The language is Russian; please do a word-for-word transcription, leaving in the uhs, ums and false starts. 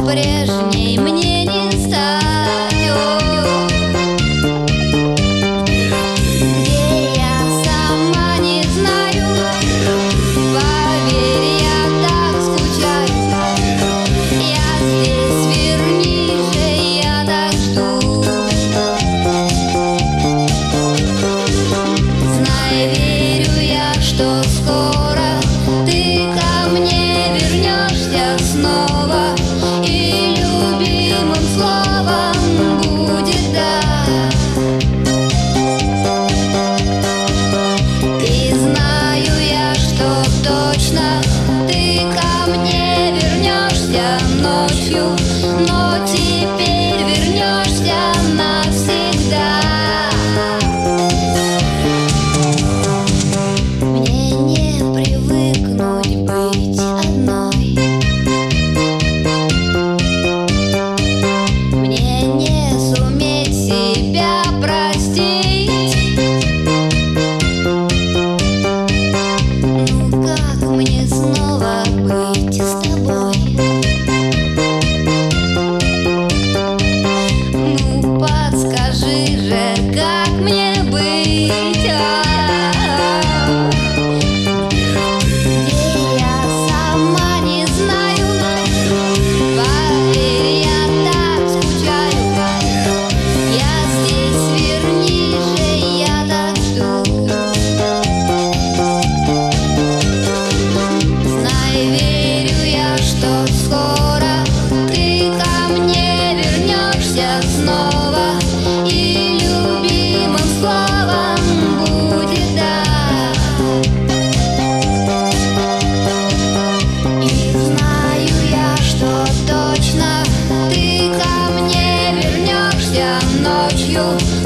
прежней мне не стать. Где я сама не знаю, поверь, я так скучаю. Я здесь, вернись же, я так жду. Знай, верю я, что скоро ты ко мне вернешься снова, и любимым словом будет «да». И знаю я, что точно ты ко мне вернешься ночью, но теперь вернешься навсегда. Мне не привыкнуть быть одной, мне не суметь себя простить. Ну как мне снова быть с тобой? Ну подскажи же, как мне быть? А-а-а. Где я сама не знаю, поверь, я так скучаю. Я здесь, вернись же, я так жду. Знай, верю я, что скоро ты ко мне вернешься снова, и любимым словом будет «да». И знаю я, что точно ты ко мне вернешься ночью,